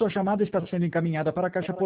Sua chamada está sendo encaminhada para a caixa